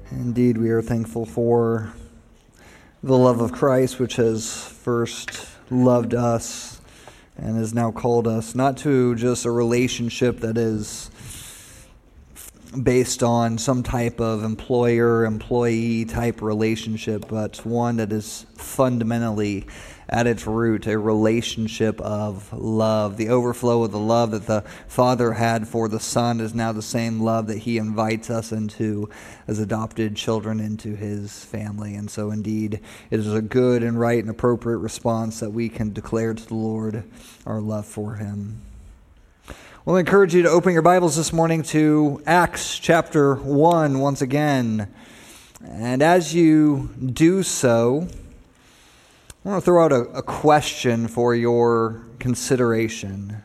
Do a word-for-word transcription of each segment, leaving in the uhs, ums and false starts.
Indeed, we are thankful for the love of Christ, which has first loved us and has now called us not to just a relationship that is based on some type of employer-employee type relationship, but one that is fundamentally at its root a relationship of love. The overflow of the love that the Father had for the Son is now the same love that He invites us into as adopted children into His family. And so indeed, it is a good and right and appropriate response that we can declare to the Lord our love for Him. Well, I encourage you to open your Bibles this morning to Acts chapter one once again. And as you do so, I want to throw out a, a question for your consideration.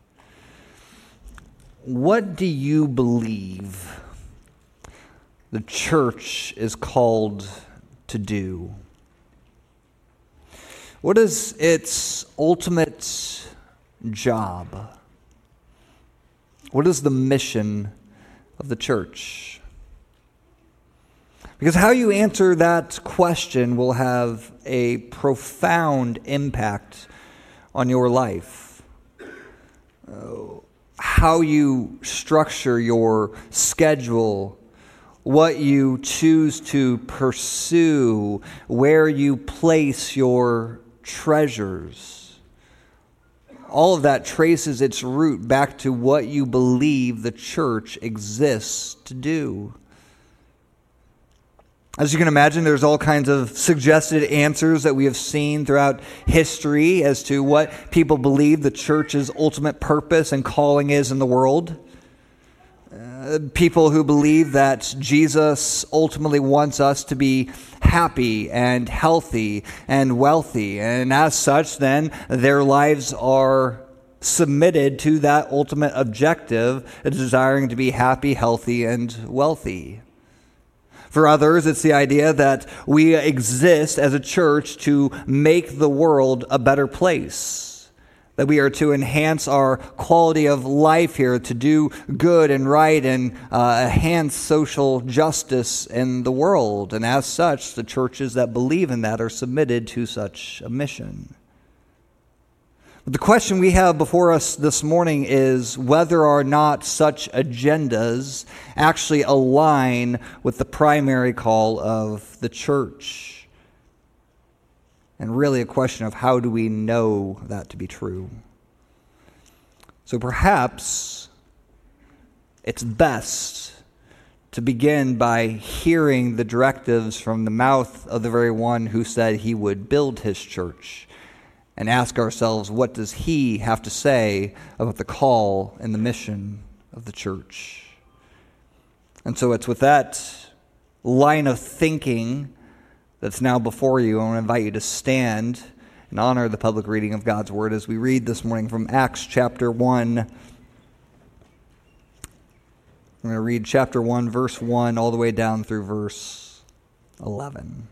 What do you believe the church is called to do? What is its ultimate job? What is the mission of the church? Because how you answer that question will have a profound impact on your life. Uh, how you structure your schedule, what you choose to pursue, where you place your treasures. All of that traces its root back to what you believe the church exists to do. As you can imagine, there's all kinds of suggested answers that we have seen throughout history as to what people believe the church's ultimate purpose and calling is in the world. Uh, people who believe that Jesus ultimately wants us to be happy and healthy and wealthy. And as such, then, their lives are submitted to that ultimate objective, desiring to be happy, healthy, and wealthy. For others, it's the idea that we exist as a church to make the world a better place, that we are to enhance our quality of life here, to do good and right and uh, enhance social justice in the world. And as such, the churches that believe in that are submitted to such a mission. But the question we have before us this morning is whether or not such agendas actually align with the primary call of the church. And really a question of how do we know that to be true? So perhaps it's best to begin by hearing the directives from the mouth of the very one who said he would build his church, and ask ourselves, what does he have to say about the call and the mission of the church? And so it's with that line of thinking that's now before you, I want to invite you to stand and honor the public reading of God's Word as we read this morning from Acts chapter one. I'm going to read chapter one, verse one, all the way down through verse eleven.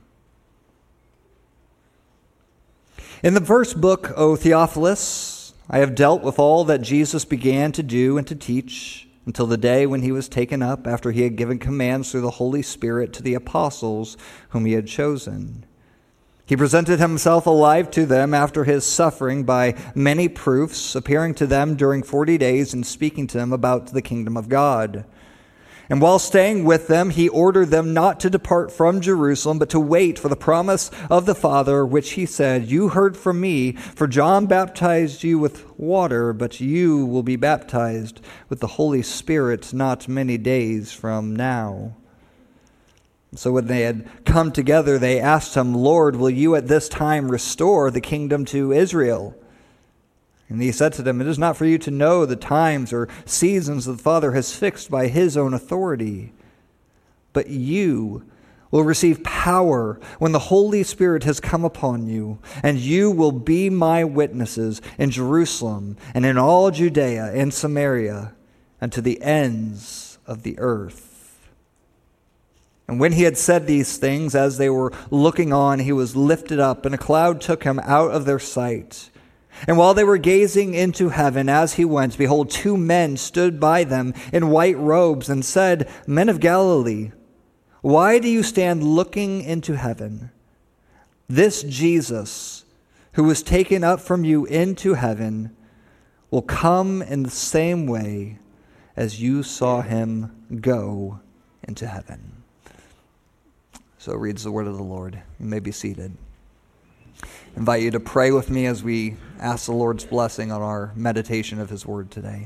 In the first book, O Theophilus, I have dealt with all that Jesus began to do and to teach until the day when he was taken up after he had given commands through the Holy Spirit to the apostles whom he had chosen. He presented himself alive to them after his suffering by many proofs, appearing to them during forty days and speaking to them about the kingdom of God. And while staying with them, he ordered them not to depart from Jerusalem, but to wait for the promise of the Father, which he said, "You heard from me, for John baptized you with water, but you will be baptized with the Holy Spirit not many days from now." So when they had come together, they asked him, "Lord, will you at this time restore the kingdom to Israel?" And he said to them, "It is not for you to know the times or seasons that the Father has fixed by his own authority. But you will receive power when the Holy Spirit has come upon you, and you will be my witnesses in Jerusalem and in all Judea and Samaria and to the ends of the earth." And when he had said these things, as they were looking on, he was lifted up, and a cloud took him out of their sight. And while they were gazing into heaven as he went, behold, two men stood by them in white robes and said, "Men of Galilee, Why do you stand looking into heaven? This Jesus, who was taken up from you into heaven, will come in the same way as you saw him go into heaven." So reads the word of the Lord. You may be seated. I invite you to pray with me as we ask the Lord's blessing on our meditation of his word today.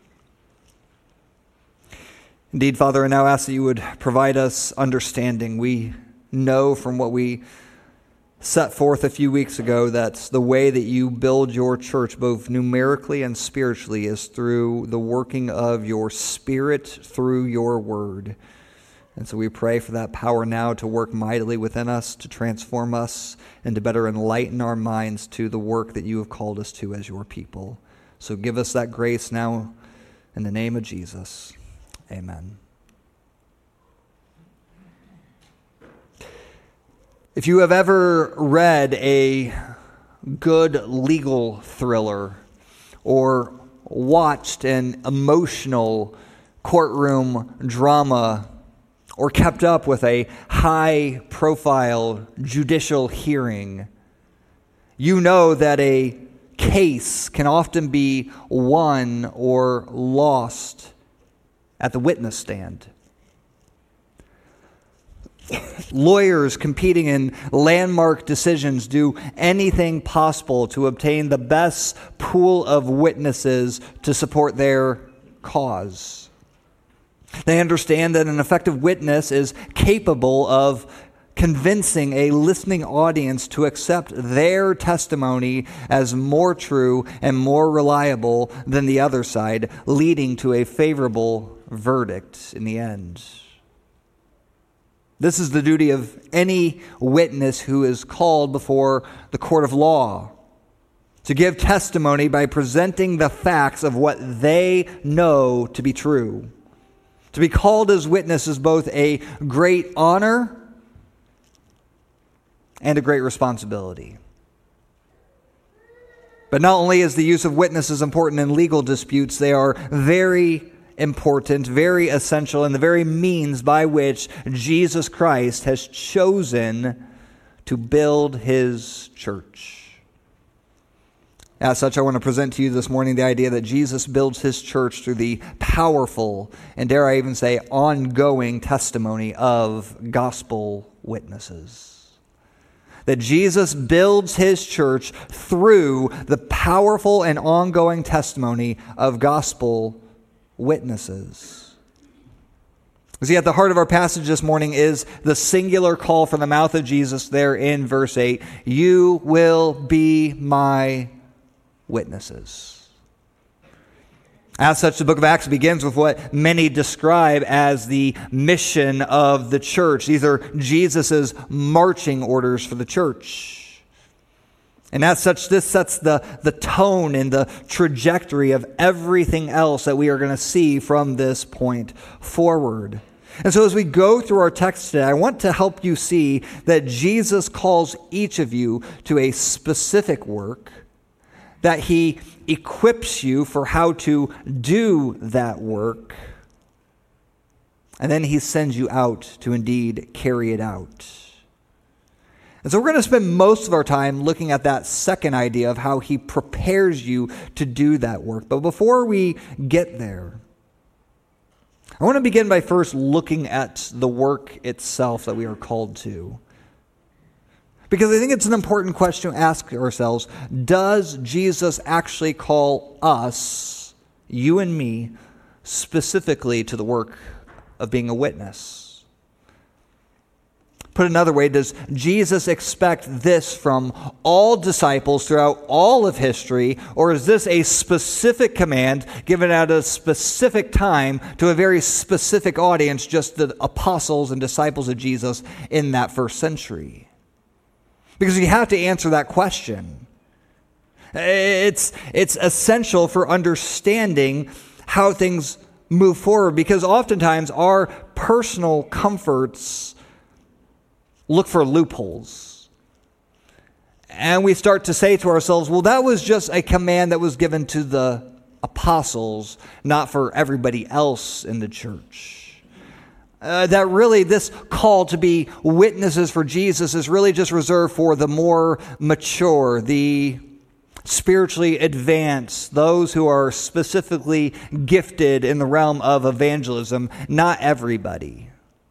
Indeed, Father, I now ask that you would provide us understanding. We know from what we set forth a few weeks ago that the way that you build your church, both numerically and spiritually, is through the working of your Spirit through your word. And so we pray for that power now to work mightily within us, to transform us, and to better enlighten our minds to the work that you have called us to as your people. So give us that grace now in the name of Jesus. Amen. If you have ever read a good legal thriller or watched an emotional courtroom drama or kept up with a high-profile judicial hearing, you know that a case can often be won or lost at the witness stand. Lawyers competing in landmark decisions do anything possible to obtain the best pool of witnesses to support their cause. They understand that an effective witness is capable of convincing a listening audience to accept their testimony as more true and more reliable than the other side, leading to a favorable verdict in the end. This is the duty of any witness who is called before the court of law, to give testimony by presenting the facts of what they know to be true. To be called as witness is both a great honor and a great responsibility. But not only is the use of witnesses important in legal disputes, they are very important, very essential, and the very means by which Jesus Christ has chosen to build his church. As such, I want to present to you this morning the idea that Jesus builds his church through the powerful, and dare I even say, ongoing testimony of gospel witnesses. That Jesus builds his church through the powerful and ongoing testimony of gospel witnesses. See, at the heart of our passage this morning is the singular call from the mouth of Jesus there in verse eight. You will be my witnesses. As such, the book of Acts begins with what many describe as the mission of the church. These are Jesus' marching orders for the church. And as such, this sets the, the tone and the trajectory of everything else that we are going to see from this point forward. And so as we go through our text today, I want to help you see that Jesus calls each of you to a specific work, that he equips you for how to do that work, and then he sends you out to indeed carry it out. And so we're going to spend most of our time looking at that second idea of how he prepares you to do that work. But before we get there, I want to begin by first looking at the work itself that we are called to. Because I think it's an important question to ask ourselves. Does Jesus actually call us, you and me, specifically to the work of being a witness? Put another way, does Jesus expect this from all disciples throughout all of history, or is this a specific command given at a specific time to a very specific audience, just the apostles and disciples of Jesus in that first century? Because you have to answer that question. It's, it's essential for understanding how things move forward, because oftentimes our personal comforts look for loopholes. And we start to say to ourselves, well, that was just a command that was given to the apostles, not for everybody else in the church. Uh, that really this call to be witnesses for Jesus is really just reserved for the more mature, the spiritually advanced, those who are specifically gifted in the realm of evangelism, not everybody.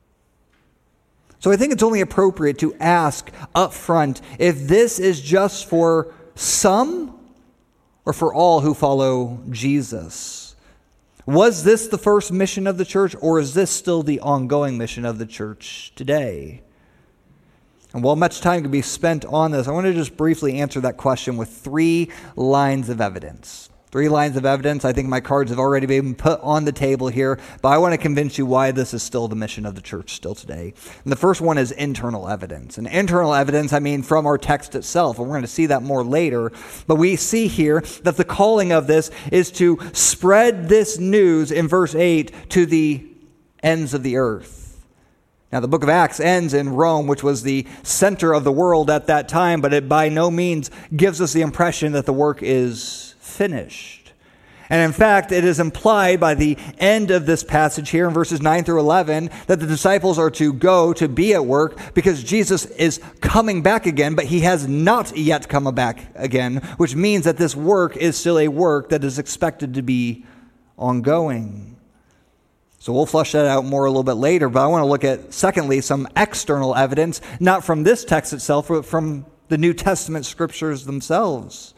So I think it's only appropriate to ask up front if this is just for some or for all who follow Jesus. Was this the first mission of the church, or is this still the ongoing mission of the church today? And while much time could be spent on this, I want to just briefly answer that question with three lines of evidence. Three lines of evidence. I think my cards have already been put on the table here, but I want to convince you why this is still the mission of the church still today. And the first one is internal evidence. And internal evidence, I mean from our text itself, and we're going to see that more later. But we see here that the calling of this is to spread this news in verse eight to the ends of the earth. Now, the book of Acts ends in Rome, which was the center of the world at that time, but it by no means gives us the impression that the work is finished. And in fact, it is implied by the end of this passage here in verses nine through eleven that the disciples are to go to be at work because Jesus is coming back again, but he has not yet come back again, which means that this work is still a work that is expected to be ongoing. So we'll flesh that out more a little bit later, but I want to look at, secondly, some external evidence, not from this text itself, but from the New Testament scriptures themselves.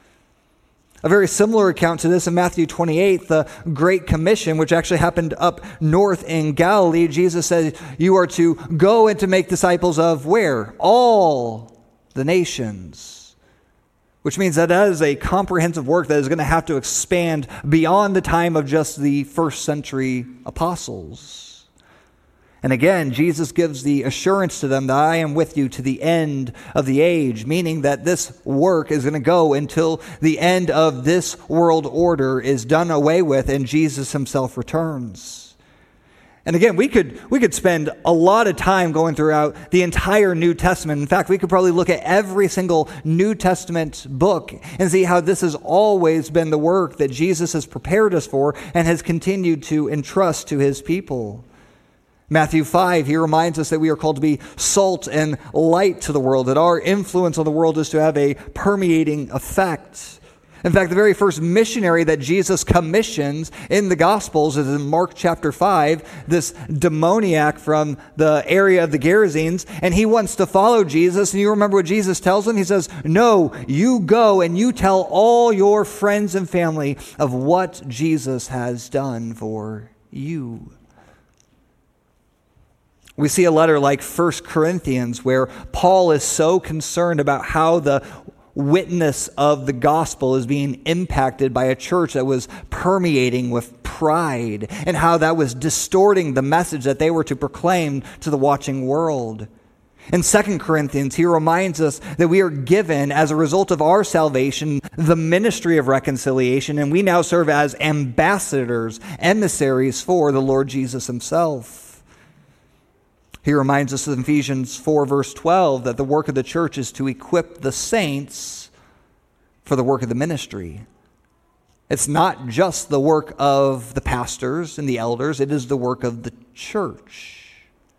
A very similar account to this in Matthew twenty-eight, the Great Commission, which actually happened up north in Galilee. Jesus said, you are to go and to make disciples of where? All the nations. Which means that that is a comprehensive work that is going to have to expand beyond the time of just the first century apostles. And again, Jesus gives the assurance to them that I am with you to the end of the age, meaning that this work is going to go until the end of this world order is done away with and Jesus himself returns. And again, we could we could spend a lot of time going throughout the entire New Testament. In fact, we could probably look at every single New Testament book and see how this has always been the work that Jesus has prepared us for and has continued to entrust to his people. Matthew five, he reminds us that we are called to be salt and light to the world, that our influence on the world is to have a permeating effect. In fact, the very first missionary that Jesus commissions in the Gospels is in Mark chapter five, this demoniac from the area of the Gerasenes, and he wants to follow Jesus. And you remember what Jesus tells him? He says, no, you go and you tell all your friends and family of what Jesus has done for you. We see a letter like First Corinthians where Paul is so concerned about how the witness of the gospel is being impacted by a church that was permeating with pride and how that was distorting the message that they were to proclaim to the watching world. In Second Corinthians, he reminds us that we are given, as a result of our salvation, the ministry of reconciliation, and we now serve as ambassadors, emissaries for the Lord Jesus himself. He reminds us in Ephesians four, verse twelve, that the work of the church is to equip the saints for the work of the ministry. It's not just the work of the pastors and the elders, it is the work of the church.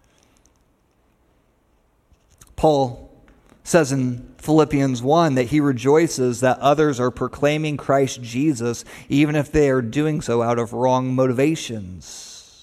Paul says in Philippians one that he rejoices that others are proclaiming Christ Jesus, even if they are doing so out of wrong motivations.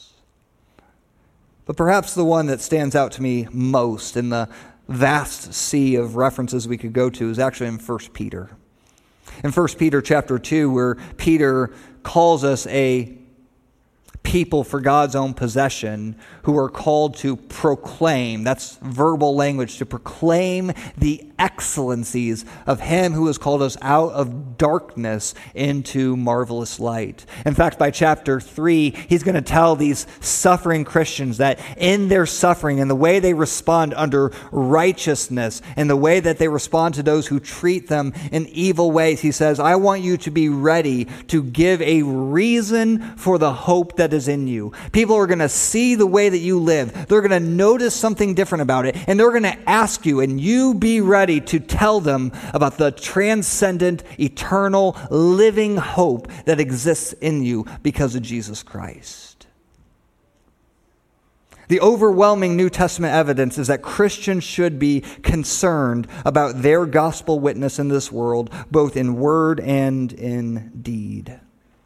But perhaps the one that stands out to me most in the vast sea of references we could go to is actually in First Peter. In First Peter chapter two, where Peter calls us a people for God's own possession who are called to proclaim, that's verbal language, to proclaim the excellencies of him who has called us out of darkness into marvelous light. In fact, by chapter three, he's going to tell these suffering Christians that in their suffering and the way they respond under righteousness and the way that they respond to those who treat them in evil ways, he says, I want you to be ready to give a reason for the hope that is in you. People are going to see the way that you live. They're going to notice something different about it, and they're going to ask you, and you be ready to tell them about the transcendent, eternal, living hope that exists in you because of Jesus Christ. The overwhelming New Testament evidence is that Christians should be concerned about their gospel witness in this world, both in word and in deed.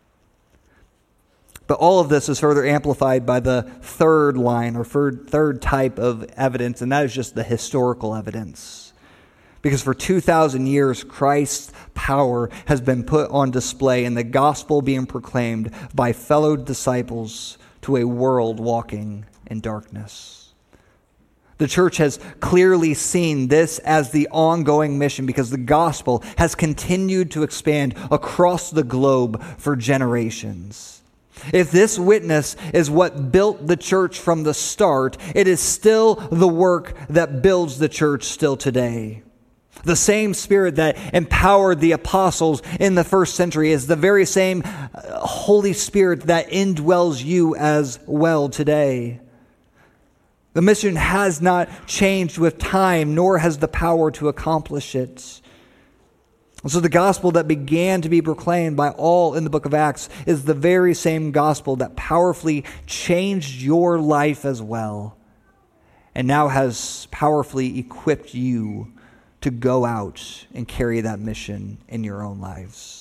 But all of this is further amplified by the third line or third, third type of evidence, and that is just the historical evidence. Because for two thousand years, Christ's power has been put on display and the gospel being proclaimed by fellow disciples to a world walking in darkness. The church has clearly seen this as the ongoing mission because the gospel has continued to expand across the globe for generations. If this witness is what built the church from the start, it is still the work that builds the church still today. The same Spirit that empowered the apostles in the first century is the very same Holy Spirit that indwells you as well today. The mission has not changed with time, nor has the power to accomplish it. So the gospel that began to be proclaimed by all in the book of Acts is the very same gospel that powerfully changed your life as well, and now has powerfully equipped you to go out and carry that mission in your own lives.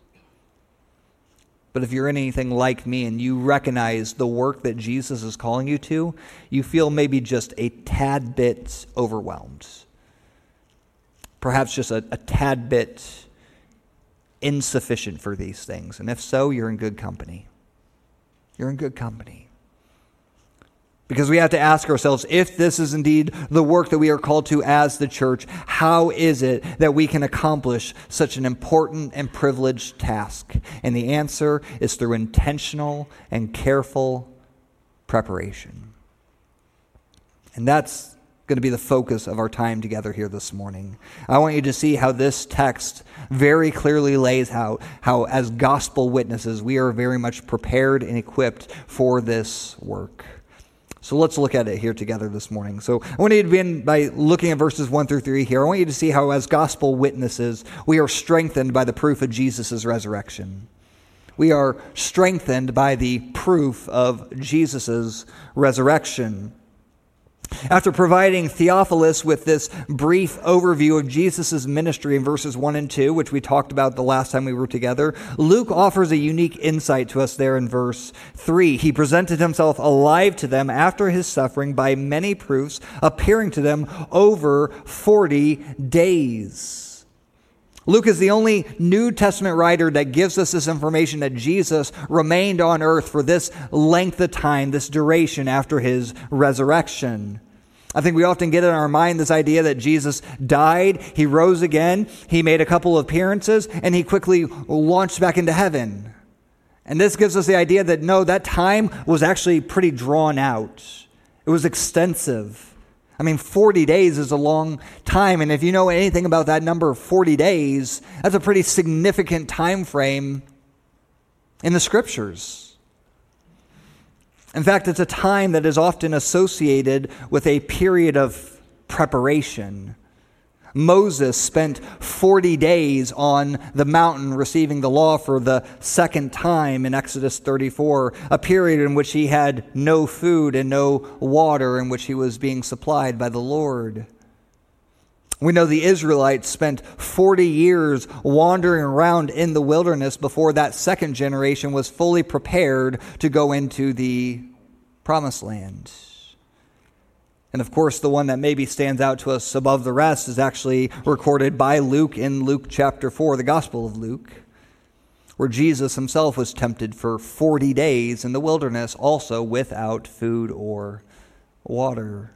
But if you're anything like me and you recognize the work that Jesus is calling you to, you feel maybe just a tad bit overwhelmed. Perhaps just a, a tad bit insufficient for these things. And if so, you're in good company. You're in good company. Because we have to ask ourselves, if this is indeed the work that we are called to as the church, how is it that we can accomplish such an important and privileged task? And the answer is through intentional and careful preparation. And that's going to be the focus of our time together here this morning. I want you to see how this text very clearly lays out how, as gospel witnesses, we are very much prepared and equipped for this work. So let's look at it here together this morning. So I want you to begin by looking at verses one through three here. I want you to see how as gospel witnesses, we are strengthened by the proof of Jesus' resurrection. We are strengthened by the proof of Jesus' resurrection. After providing Theophilus with this brief overview of Jesus' ministry in verses one and two, which we talked about the last time we were together, Luke offers a unique insight to us there in verse three. He presented himself alive to them after his suffering by many proofs, appearing to them over forty days. Luke is the only New Testament writer that gives us this information that Jesus remained on earth for this length of time, this duration after his resurrection. I think we often get in our mind this idea that Jesus died, he rose again, he made a couple of appearances, and he quickly launched back into heaven. And this gives us the idea that no, that time was actually pretty drawn out. It was extensive. I mean, forty days is a long time, and if you know anything about that number of forty days, that's a pretty significant time frame in the Scriptures. In fact, it's a time that is often associated with a period of preparation. Moses spent forty days on the mountain receiving the law for the second time in Exodus thirty-four, a period in which he had no food and no water, in which he was being supplied by the Lord. We know the Israelites spent forty years wandering around in the wilderness before that second generation was fully prepared to go into the Promised Land. And of course, the one that maybe stands out to us above the rest is actually recorded by Luke in Luke chapter four, the Gospel of Luke, where Jesus himself was tempted for forty days in the wilderness, also without food or water.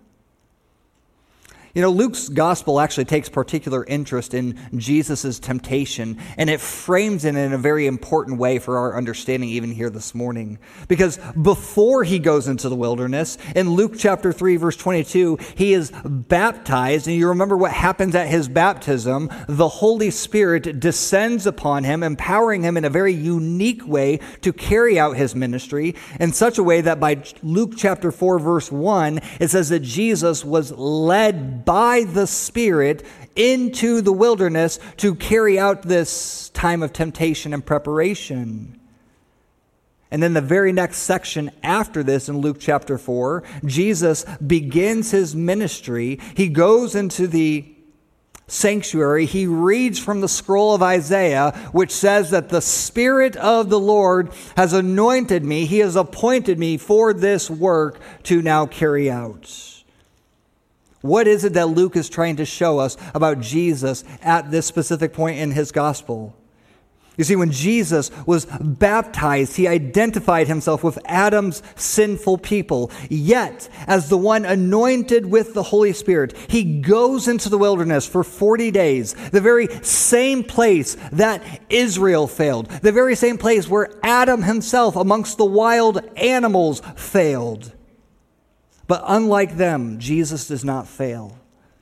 You know, Luke's gospel actually takes particular interest in Jesus' temptation, and it frames it in a very important way for our understanding even here this morning. Because before he goes into the wilderness, in Luke chapter three, verse twenty-two, he is baptized, and you remember what happens at his baptism. The Holy Spirit descends upon him, empowering him in a very unique way to carry out his ministry in such a way that by Luke chapter four, verse one, it says that Jesus was led by the Spirit into the wilderness to carry out this time of temptation and preparation. And then the very next section after this in Luke chapter four, Jesus begins his ministry. He goes into the sanctuary. He reads from the scroll of Isaiah, which says that the Spirit of the Lord has anointed me. He has appointed me for this work to now carry out. What is it that Luke is trying to show us about Jesus at this specific point in his gospel? You see, when Jesus was baptized, he identified himself with Adam's sinful people. Yet, as the one anointed with the Holy Spirit, he goes into the wilderness for forty days, the very same place that Israel failed, the very same place where Adam himself amongst the wild animals failed. But unlike them, Jesus does not fail.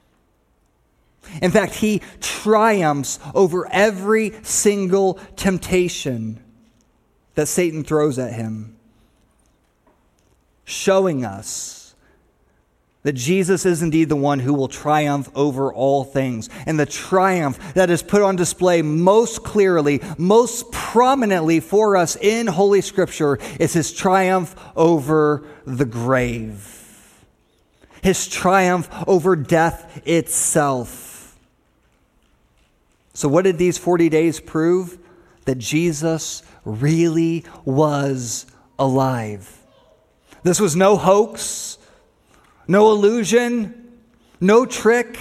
In fact, he triumphs over every single temptation that Satan throws at him, showing us that Jesus is indeed the one who will triumph over all things. And the triumph that is put on display most clearly, most prominently for us in Holy Scripture is his triumph over the grave, his triumph over death itself. So what did these forty days prove? That Jesus really was alive. This was no hoax, no illusion, no trick.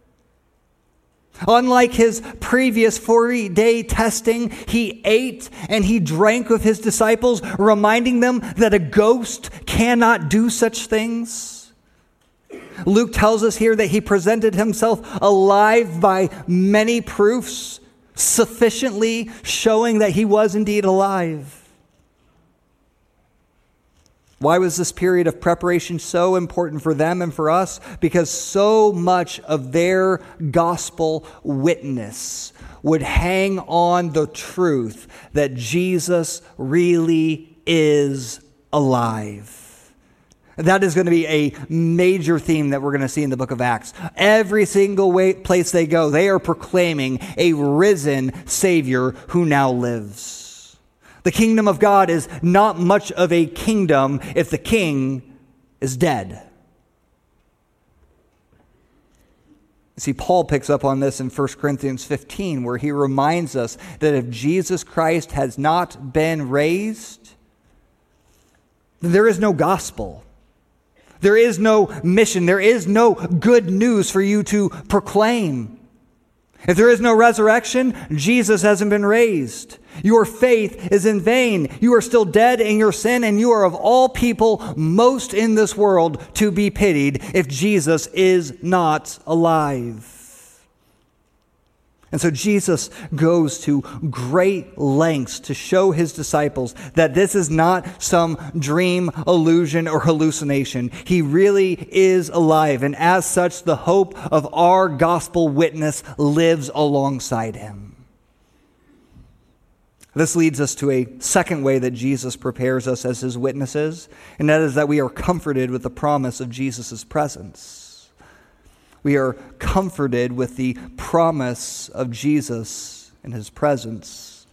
Unlike his previous forty-day testing, he ate and he drank with his disciples, reminding them that a ghost cannot do such things. Luke tells us here that he presented himself alive by many proofs, sufficiently showing that he was indeed alive. Why was this period of preparation so important for them and for us? Because so much of their gospel witness would hang on the truth that Jesus really is alive. That is going to be a major theme that we're going to see in the book of Acts. Every single way, place they go, they are proclaiming a risen Savior who now lives. The kingdom of God is not much of a kingdom if the king is dead. See, Paul picks up on this in First Corinthians fifteen, where he reminds us that if Jesus Christ has not been raised, then there is no gospel. There is no mission. There is no good news for you to proclaim. If there is no resurrection, Jesus hasn't been raised. Your faith is in vain. You are still dead in your sin, and you are of all people most in this world to be pitied if Jesus is not alive. And so Jesus goes to great lengths to show his disciples that this is not some dream, illusion, or hallucination. He really is alive, and as such, the hope of our gospel witness lives alongside him. This leads us to a second way that Jesus prepares us as his witnesses, and that is that we are comforted with the promise of Jesus' presence. We are comforted with the promise of Jesus and his presence.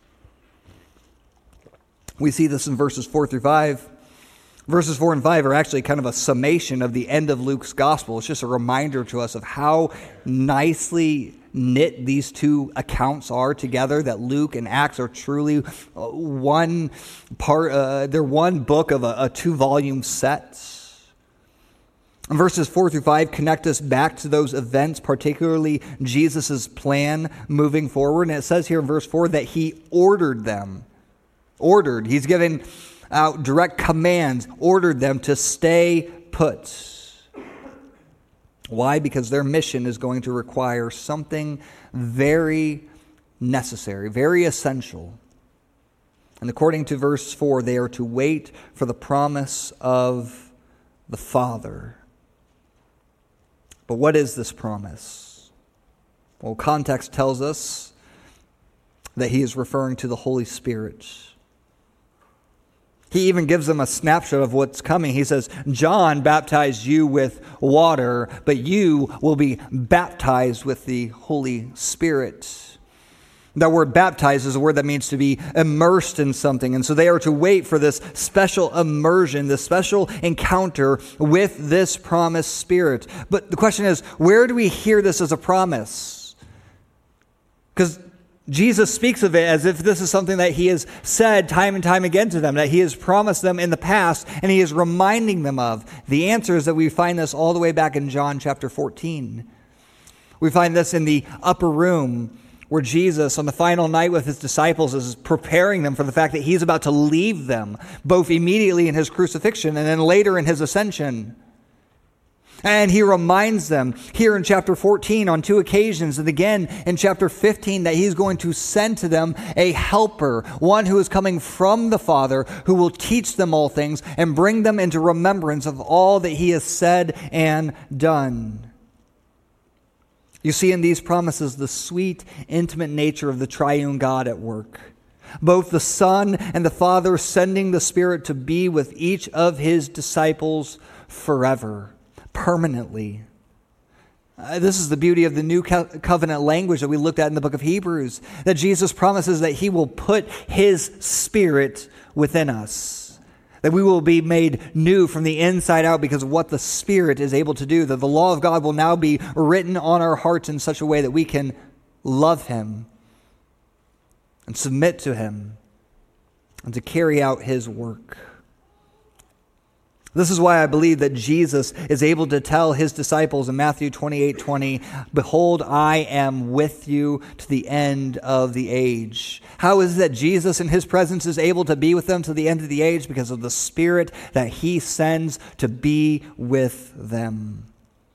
We see this in verses four through five. Verses four and five are actually kind of a summation of the end of Luke's gospel. It's just a reminder to us of how nicely knit these two accounts are together, that Luke and Acts are truly one part, uh, they're one book of a, a two-volume set. And verses four through five connect us back to those events, particularly Jesus' plan moving forward. And it says here in verse four that he ordered them. Ordered. He's given out direct commands, ordered them to stay put. Why? Because their mission is going to require something very necessary, very essential. And according to verse four, they are to wait for the promise of the Father. But what is this promise? Well, context tells us that he is referring to the Holy Spirit. He even gives them a snapshot of what's coming. He says, John baptized you with water, but you will be baptized with the Holy Spirit. That word baptized is a word that means to be immersed in something. And so they are to wait for this special immersion, this special encounter with this promised Spirit. But the question is, where do we hear this as a promise? Because Jesus speaks of it as if this is something that he has said time and time again to them, that he has promised them in the past, and he is reminding them of. The answer is that we find this all the way back in John chapter fourteen. We find this in the upper room, where Jesus, on the final night with his disciples, is preparing them for the fact that he's about to leave them, both immediately in his crucifixion and then later in his ascension. And he reminds them here in chapter fourteen on two occasions, and again in chapter fifteen, that he's going to send to them a helper, one who is coming from the Father, who will teach them all things and bring them into remembrance of all that he has said and done. You see in these promises the sweet, intimate nature of the triune God at work. Both the Son and the Father sending the Spirit to be with each of his disciples forever, permanently. Uh, this is the beauty of the new co- covenant language that we looked at in the book of Hebrews, that Jesus promises that he will put his Spirit within us, that we will be made new from the inside out because of what the Spirit is able to do, that the law of God will now be written on our hearts in such a way that we can love him and submit to him and to carry out his work. This is why I believe that Jesus is able to tell his disciples in Matthew twenty-eight twenty, "Behold, I am with you to the end of the age." How is it that Jesus in his presence is able to be with them to the end of the age? Because of the Spirit that he sends to be with them.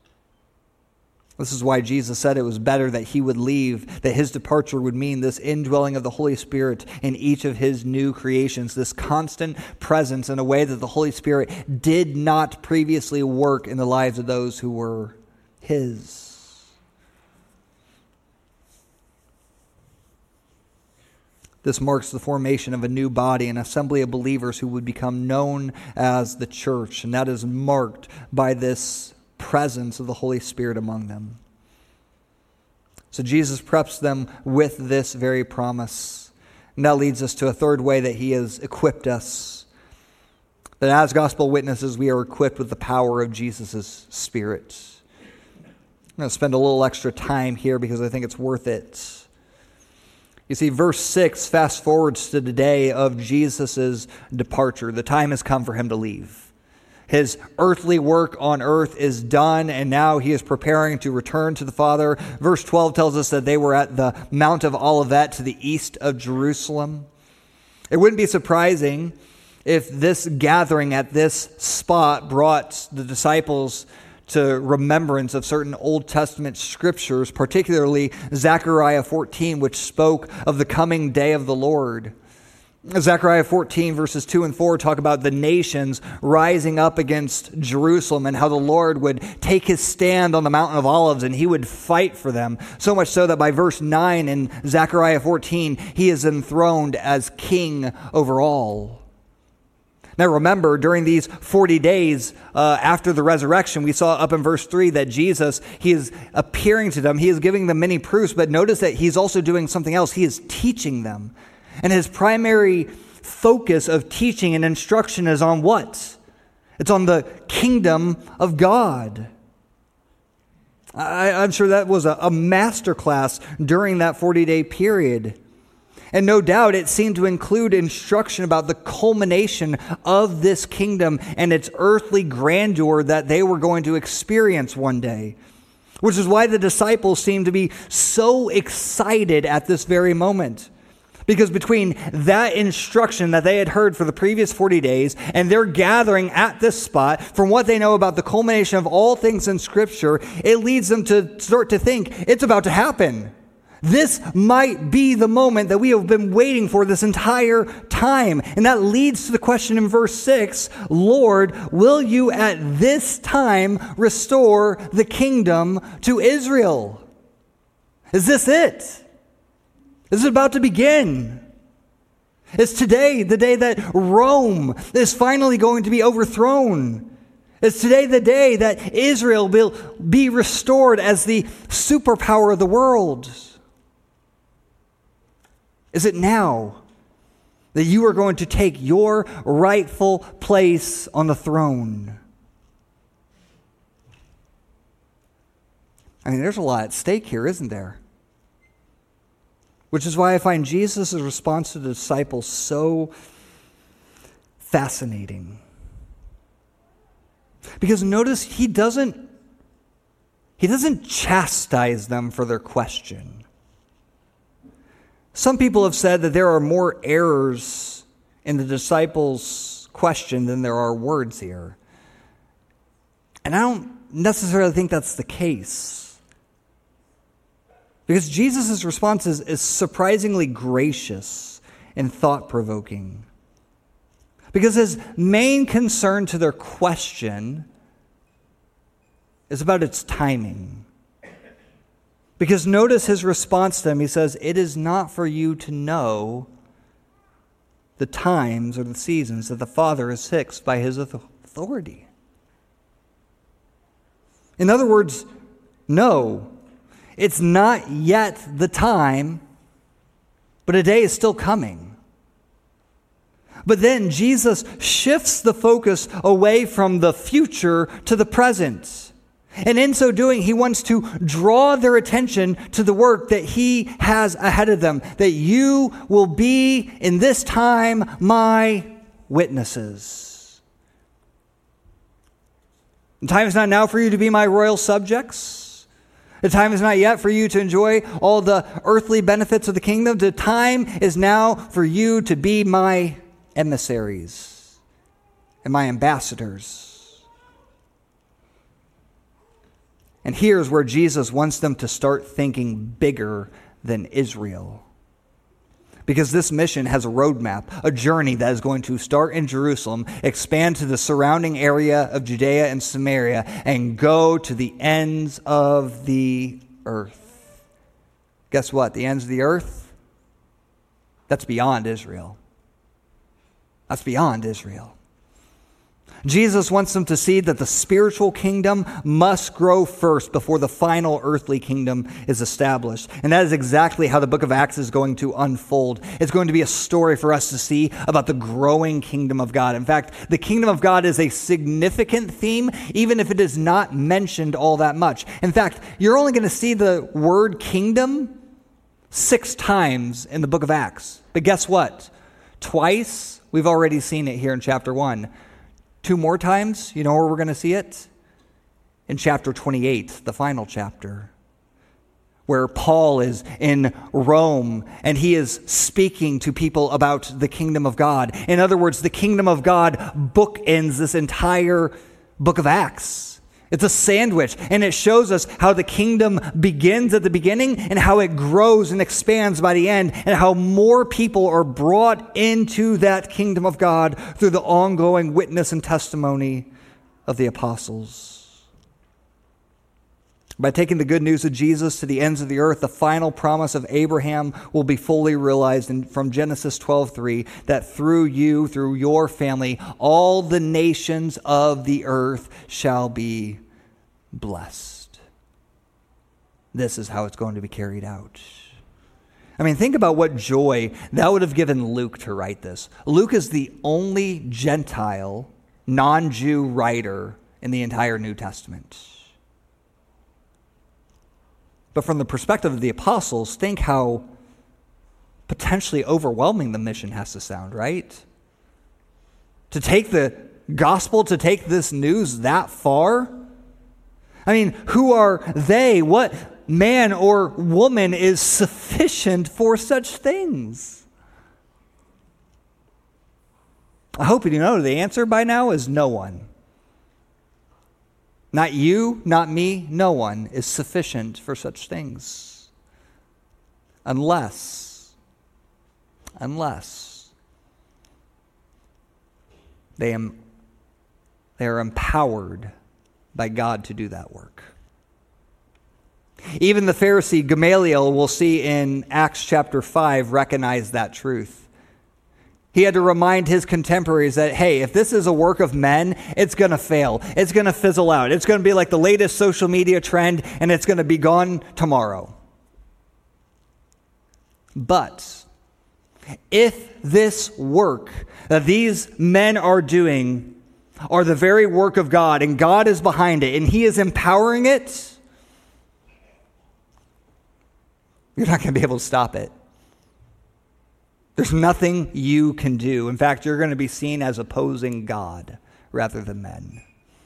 This is why Jesus said it was better that he would leave, that his departure would mean this indwelling of the Holy Spirit in each of his new creations, this constant presence in a way that the Holy Spirit did not previously work in the lives of those who were his. This marks the formation of a new body, an assembly of believers who would become known as the church, and that is marked by this presence of the Holy Spirit among them. So Jesus preps them with this very promise. And that leads us to a third way that he has equipped us. That as gospel witnesses, we are equipped with the power of Jesus' Spirit. I'm going to spend a little extra time here because I think it's worth it. You see, verse six fast forwards to the day of Jesus' departure. The time has come for him to leave. His earthly work on earth is done, and now he is preparing to return to the Father. Verse twelve tells us that they were at the Mount of Olivet to the east of Jerusalem. It wouldn't be surprising if this gathering at this spot brought the disciples to remembrance of certain Old Testament scriptures, particularly Zechariah fourteen, which spoke of the coming day of the Lord. Zechariah fourteen verses two and four talk about the nations rising up against Jerusalem and how the Lord would take his stand on the Mountain of Olives and he would fight for them. So much so that by verse nine in Zechariah fourteen, he is enthroned as king over all. Now remember, during these forty days uh, after the resurrection, we saw up in verse three that Jesus, he is appearing to them. He is giving them many proofs, but notice that he's also doing something else. He is teaching them. And his primary focus of teaching and instruction is on what? It's on the kingdom of God. I, I'm sure that was a, a masterclass during that forty-day period. And no doubt it seemed to include instruction about the culmination of this kingdom and its earthly grandeur that they were going to experience one day. Which is why the disciples seemed to be so excited at this very moment. Because between that instruction that they had heard for the previous forty days and their gathering at this spot, from what they know about the culmination of all things in Scripture, it leads them to start to think it's about to happen. This might be the moment that we have been waiting for this entire time. And that leads to the question in verse six, Lord, will you at this time restore the kingdom to Israel? Is this it? This is about to begin. It's today, the day that Rome is finally going to be overthrown. It's today the day that Israel will be restored as the superpower of the world. Is it now that you are going to take your rightful place on the throne? I mean, there's a lot at stake here, isn't there? Which is why I find Jesus' response to the disciples so fascinating. Because notice he doesn't he doesn't chastise them for their question. Some people have said that there are more errors in the disciples' question than there are words here. And I don't necessarily think that's the case. Because Jesus' response is, is surprisingly gracious and thought-provoking. Because his main concern to their question is about its timing. Because notice his response to them. He says, it is not for you to know the times or the seasons that the Father has fixed by his authority. In other words, no, it's not yet the time, but a day is still coming. But then Jesus shifts the focus away from the future to the present. And in so doing, he wants to draw their attention to the work that he has ahead of them, that you will be in this time my witnesses. The time is not now for you to be my royal subjects. The time is not yet for you to enjoy all the earthly benefits of the kingdom. The time is now for you to be my emissaries and my ambassadors. And here's where Jesus wants them to start thinking bigger than Israel. Because this mission has a roadmap, a journey that is going to start in Jerusalem, expand to the surrounding area of Judea and Samaria, and go to the ends of the earth. Guess what? The ends of the earth? That's beyond Israel. That's beyond Israel. Jesus wants them to see that the spiritual kingdom must grow first before the final earthly kingdom is established. And that is exactly how the book of Acts is going to unfold. It's going to be a story for us to see about the growing kingdom of God. In fact, the kingdom of God is a significant theme, even if it is not mentioned all that much. In fact, you're only going to see the word kingdom six times in the book of Acts. But guess what? Twice, we've already seen it here in chapter one. Two more times, you know where we're going to see it? In chapter twenty-eight, the final chapter, where Paul is in Rome and he is speaking to people about the kingdom of God. In other words, the kingdom of God bookends this entire book of Acts. It's a sandwich, and it shows us how the kingdom begins at the beginning and how it grows and expands by the end, and how more people are brought into that kingdom of God through the ongoing witness and testimony of the apostles. By taking the good news of Jesus to the ends of the earth, the final promise of Abraham will be fully realized in, from Genesis twelve three, that through you, through your family, all the nations of the earth shall be blessed. This is how it's going to be carried out. I mean, think about what joy that would have given Luke to write this. Luke is the only Gentile, non-Jew writer in the entire New Testament. But from the perspective of the apostles, think how potentially overwhelming the mission has to sound, right? To take the gospel, to take this news that far? I mean, who are they? What man or woman is sufficient for such things? I hope you know the answer by now is no one. Not you, not me, no one is sufficient for such things. Unless, unless they, am, they are empowered by God to do that work. Even the Pharisee Gamaliel, we'll see in Acts chapter five, recognize that truth. He had to remind his contemporaries that, hey, if this is a work of men, it's going to fail. It's going to fizzle out. It's going to be like the latest social media trend, and it's going to be gone tomorrow. But If this work that these men are doing are the very work of God, and God is behind it, and he is empowering it, you're not going to be able to stop it. There's nothing you can do. In fact, you're going to be seen as opposing God rather than men.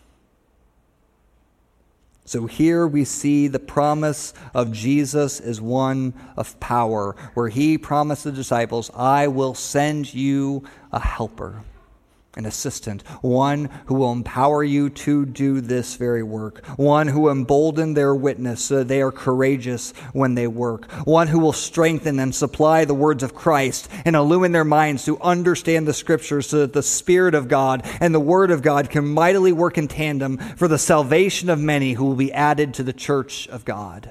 So here we see the promise of Jesus is one of power, where he promised the disciples, I will send you a helper, an assistant, one who will empower you to do this very work, one who will embolden their witness so that they are courageous when they work, one who will strengthen and supply the words of Christ and illumine their minds to understand the Scriptures so that the Spirit of God and the Word of God can mightily work in tandem for the salvation of many who will be added to the church of God.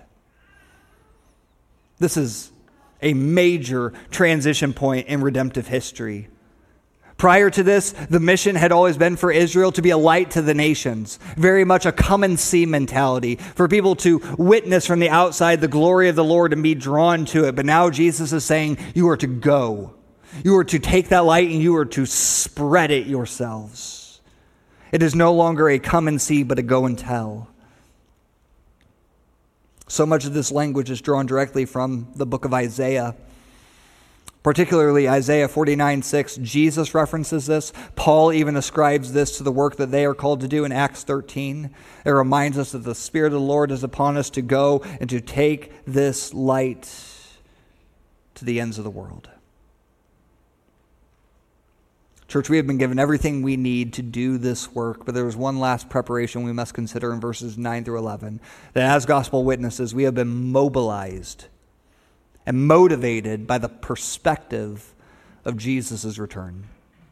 This is a major transition point in redemptive history. Prior to this, the mission had always been for Israel to be a light to the nations, very much a come and see mentality, for people to witness from the outside the glory of the Lord and be drawn to it. But now Jesus is saying, you are to go. You are to take that light and you are to spread it yourselves. It is no longer a come and see, but a go and tell. So much of this language is drawn directly from the book of Isaiah. Particularly Isaiah forty-nine six, Jesus references this. Paul even ascribes this to the work that they are called to do in Acts thirteen. It reminds us that the Spirit of the Lord is upon us to go and to take this light to the ends of the world. Church, we have been given everything we need to do this work, but there is one last preparation we must consider in verses nine through eleven. That as gospel witnesses, we have been mobilized and motivated by the perspective of Jesus' return.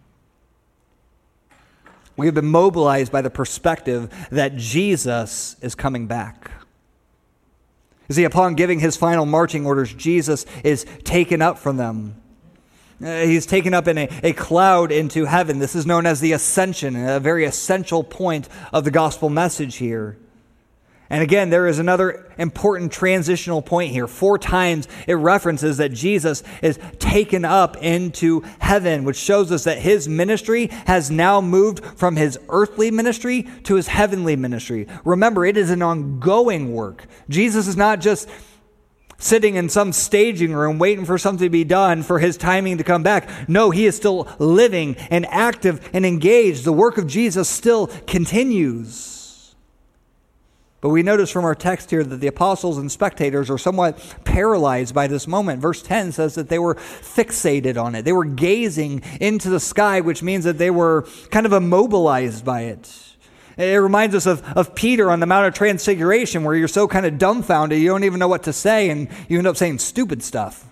We have been mobilized by the perspective that Jesus is coming back. You see, upon giving his final marching orders, Jesus is taken up from them. Uh, he's taken up in a, a cloud into heaven. This is known as the ascension, a very essential point of the gospel message here. And again, there is another important transitional point here. Four times it references that Jesus is taken up into heaven, which shows us that his ministry has now moved from his earthly ministry to his heavenly ministry. Remember, it is an ongoing work. Jesus is not just sitting in some staging room waiting for something to be done for his timing to come back. No, he is still living and active and engaged. The work of Jesus still continues. But we notice from our text here that the apostles and spectators are somewhat paralyzed by this moment. Verse ten says that they were fixated on it. They were gazing into the sky, which means that they were kind of immobilized by it. It reminds us of, of Peter on the Mount of Transfiguration, where you're so kind of dumbfounded, you don't even know what to say, and you end up saying stupid stuff.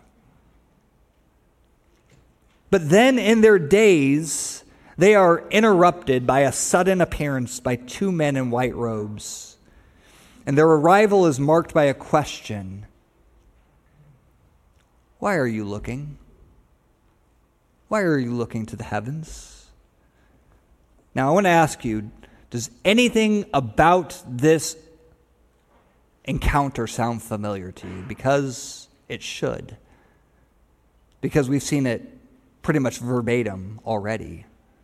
But then in their daze, they are interrupted by a sudden appearance by two men in white robes. And their arrival is marked by a question. Why are you looking? Why are you looking to the heavens? Now I want to ask you, does anything about this encounter sound familiar to you? Because it should. Because we've seen it pretty much verbatim already.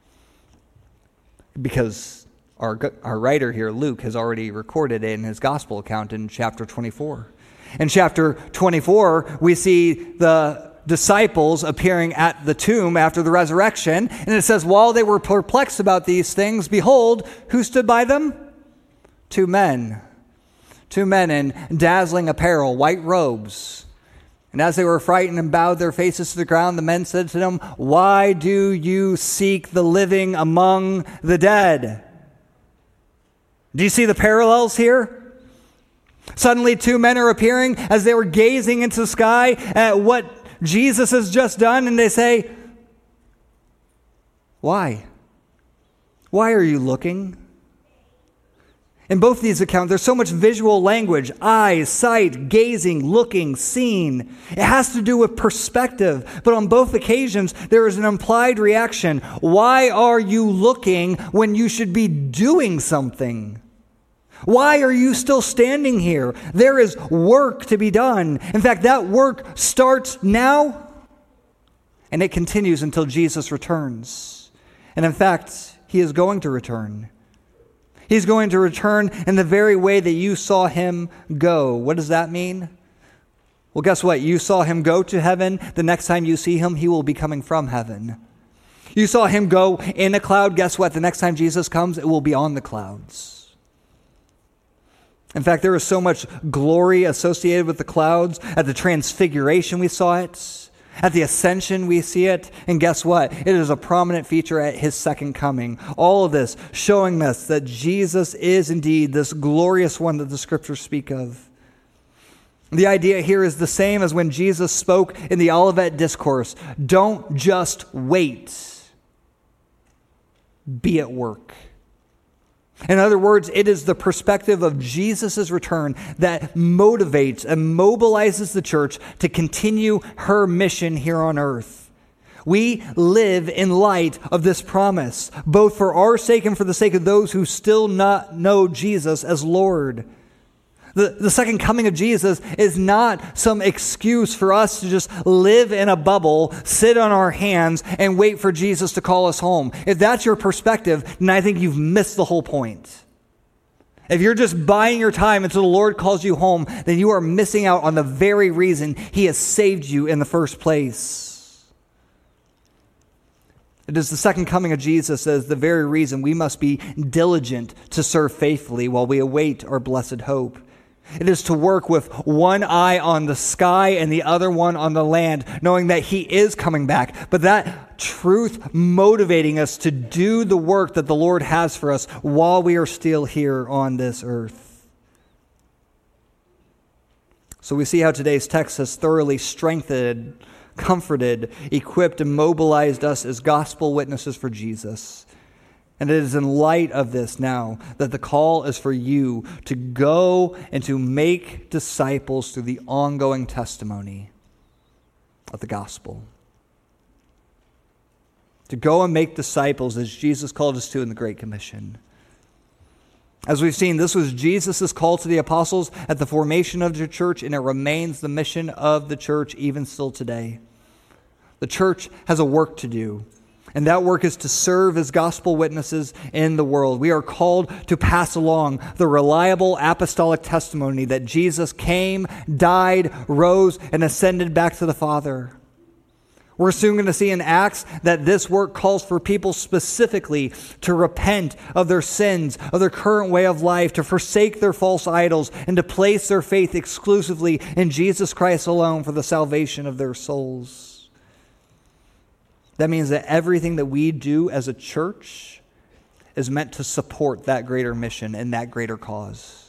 Because Our, our writer here, Luke, has already recorded it in his gospel account in chapter twenty-four. In chapter twenty-four, we see the disciples appearing at the tomb after the resurrection. And it says, while they were perplexed about these things, behold, who stood by them? Two men. Two men in dazzling apparel, white robes. And as they were frightened and bowed their faces to the ground, the men said to them, why do you seek the living among the dead? Do you see the parallels here? Suddenly two men are appearing as they were gazing into the sky at what Jesus has just done, and they say, why? Why are you looking? In both these accounts, there's so much visual language, eyes, sight, gazing, looking, seeing. It has to do with perspective. But on both occasions, there is an implied reaction. Why are you looking when you should be doing something? Why are you still standing here? There is work to be done. In fact, that work starts now And it continues until Jesus returns. And in fact, he is going to return. He's going to return in the very way that you saw him go. What does that mean? Well, guess what? You saw him go to heaven. The next time you see him, he will be coming from heaven. You saw him go in a cloud. Guess what? The next time Jesus comes, it will be on the clouds. In fact, there is so much glory associated with the clouds. At the transfiguration, we saw it. At the ascension, we see it. And guess what? It is a prominent feature at his second coming. All of this showing us that Jesus is indeed this glorious one that the scriptures speak of. The idea here is the same as when Jesus spoke in the Olivet Discourse. Don't just wait. Be at work. In other words, it is the perspective of Jesus' return that motivates and mobilizes the church to continue her mission here on earth. We live in light of this promise, both for our sake and for the sake of those who still not know Jesus as Lord. The, the second coming of Jesus is not some excuse for us to just live in a bubble, sit on our hands, and wait for Jesus to call us home. If that's your perspective, then I think you've missed the whole point. If you're just buying your time until the Lord calls you home, then you are missing out on the very reason he has saved you in the first place. It is the second coming of Jesus as the very reason we must be diligent to serve faithfully while we await our blessed hope. It is to work with one eye on the sky and the other one on the land, knowing that he is coming back. But that truth motivating us to do the work that the Lord has for us while we are still here on this earth. So we see how today's text has thoroughly strengthened, comforted, equipped, and mobilized us as gospel witnesses for Jesus. And it is in light of this now that the call is for you to go and to make disciples through the ongoing testimony of the gospel. To go and make disciples as Jesus called us to in the Great Commission. As we've seen, this was Jesus' call to the apostles at the formation of the church, and it remains the mission of the church even still today. The church has a work to do. And that work is to serve as gospel witnesses in the world. We are called to pass along the reliable apostolic testimony that Jesus came, died, rose, and ascended back to the Father. We're soon going to see in Acts that this work calls for people specifically to repent of their sins, of their current way of life, to forsake their false idols, and to place their faith exclusively in Jesus Christ alone for the salvation of their souls. That means that everything that we do as a church is meant to support that greater mission and that greater cause.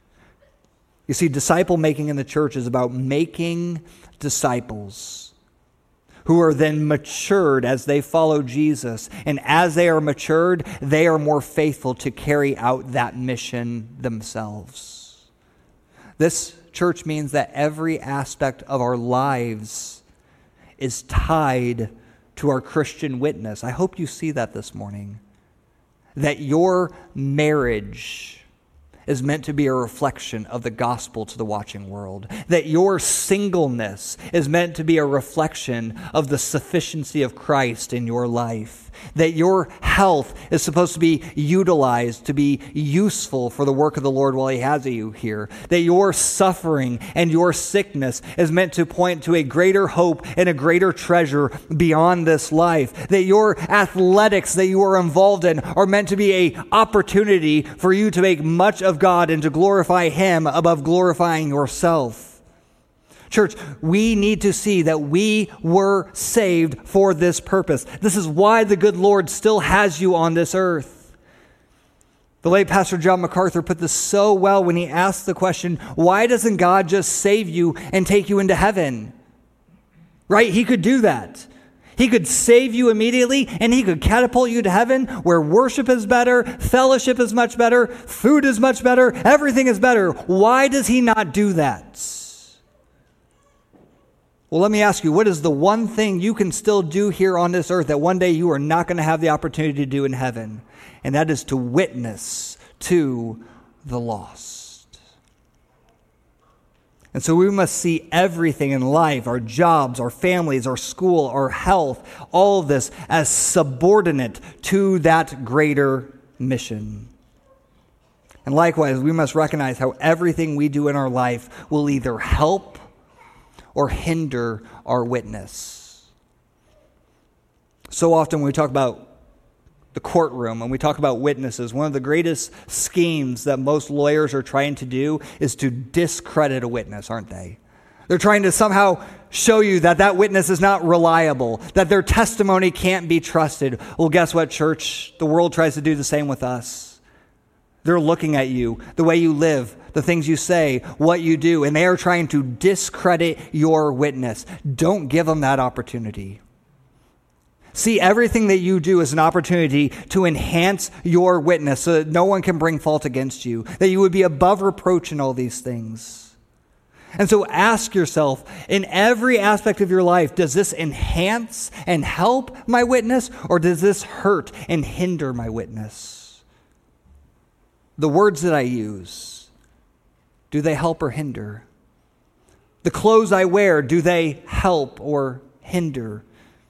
You see, disciple making in the church is about making disciples who are then matured as they follow Jesus. And as they are matured, they are more faithful to carry out that mission themselves. This church means that every aspect of our lives is tied to our Christian witness. I hope you see that this morning. That your marriage is meant to be a reflection of the gospel to the watching world. That your singleness is meant to be a reflection of the sufficiency of Christ in your life. That your health is supposed to be utilized to be useful for the work of the Lord while he has you here. That your suffering and your sickness is meant to point to a greater hope and a greater treasure beyond this life. That your athletics that you are involved in are meant to be an opportunity for you to make much of God and to glorify him above glorifying yourself. Church, we need to see that we were saved for this purpose. This is why the good Lord still has you on this earth. The late Pastor John MacArthur put this so well when he asked the question, why doesn't God just save you and take you into heaven? Right? He could do that. He could save you immediately, and he could catapult you to heaven where worship is better, fellowship is much better, food is much better, everything is better. Why does he not do that? Well, let me ask you, what is the one thing you can still do here on this earth that one day you are not going to have the opportunity to do in heaven? And that is to witness to the lost. And so we must see everything in life, our jobs, our families, our school, our health, all of this as subordinate to that greater mission. And likewise, we must recognize how everything we do in our life will either help or hinder our witness. So often when we talk about the courtroom and we talk about witnesses, one of the greatest schemes that most lawyers are trying to do is to discredit a witness, aren't they? They're trying to somehow show you that that witness is not reliable, that their testimony can't be trusted. Well, guess what, church? The world tries to do the same with us. They're looking at you, the way you live, the things you say, what you do, and they are trying to discredit your witness. Don't give them that opportunity. See everything that you do as an opportunity to enhance your witness so that no one can bring fault against you, that you would be above reproach in all these things. And so ask yourself, in every aspect of your life, does this enhance and help my witness, or does this hurt and hinder my witness? The words that I use, do they help or hinder? The clothes I wear, do they help or hinder?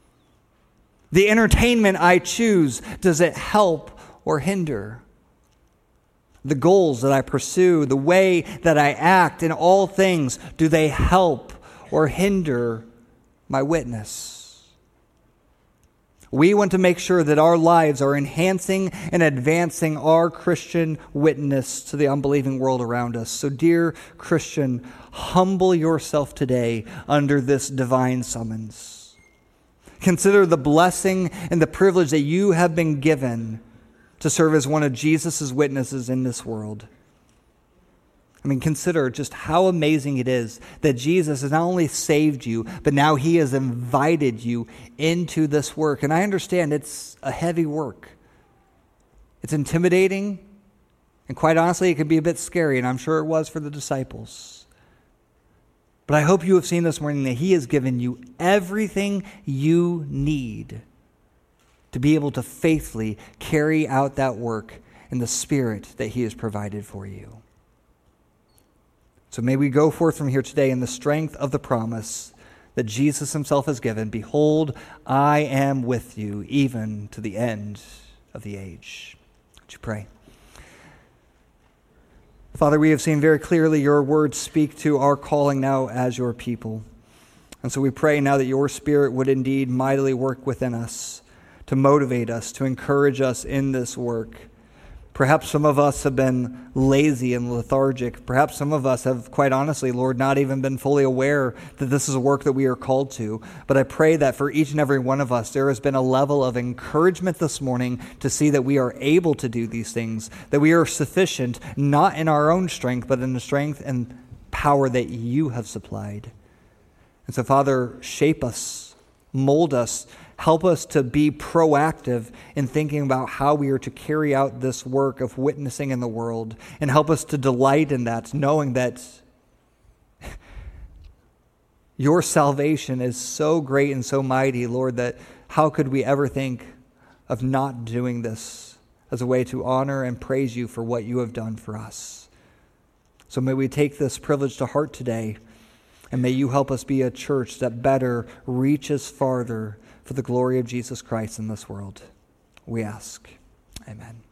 The entertainment I choose, does it help or hinder? The goals that I pursue, the way that I act in all things, do they help or hinder my witness? We want to make sure that our lives are enhancing and advancing our Christian witness to the unbelieving world around us. So, dear Christian, humble yourself today under this divine summons. Consider the blessing and the privilege that you have been given to serve as one of Jesus' witnesses in this world. I mean, consider just how amazing it is that Jesus has not only saved you, but now he has invited you into this work. And I understand it's a heavy work. It's intimidating, and quite honestly, it can be a bit scary, and I'm sure it was for the disciples. But I hope you have seen this morning that he has given you everything you need to be able to faithfully carry out that work in the spirit that he has provided for you. So may we go forth from here today in the strength of the promise that Jesus himself has given. Behold, I am with you even to the end of the age. Would you pray? Father, we have seen very clearly your words speak to our calling now as your people. And so we pray now that your Spirit would indeed mightily work within us to motivate us, to encourage us in this work. Perhaps some of us have been lazy and lethargic. Perhaps some of us have, quite honestly, Lord, not even been fully aware that this is a work that we are called to. But I pray that for each and every one of us, there has been a level of encouragement this morning to see that we are able to do these things, that we are sufficient, not in our own strength, but in the strength and power that you have supplied. And so, Father, shape us, mold us, help us to be proactive in thinking about how we are to carry out this work of witnessing in the world, and help us to delight in that, knowing that your salvation is so great and so mighty, Lord, that how could we ever think of not doing this as a way to honor and praise you for what you have done for us. So may we take this privilege to heart today, and may you help us be a church that better reaches farther for the glory of Jesus Christ in this world. We ask. Amen.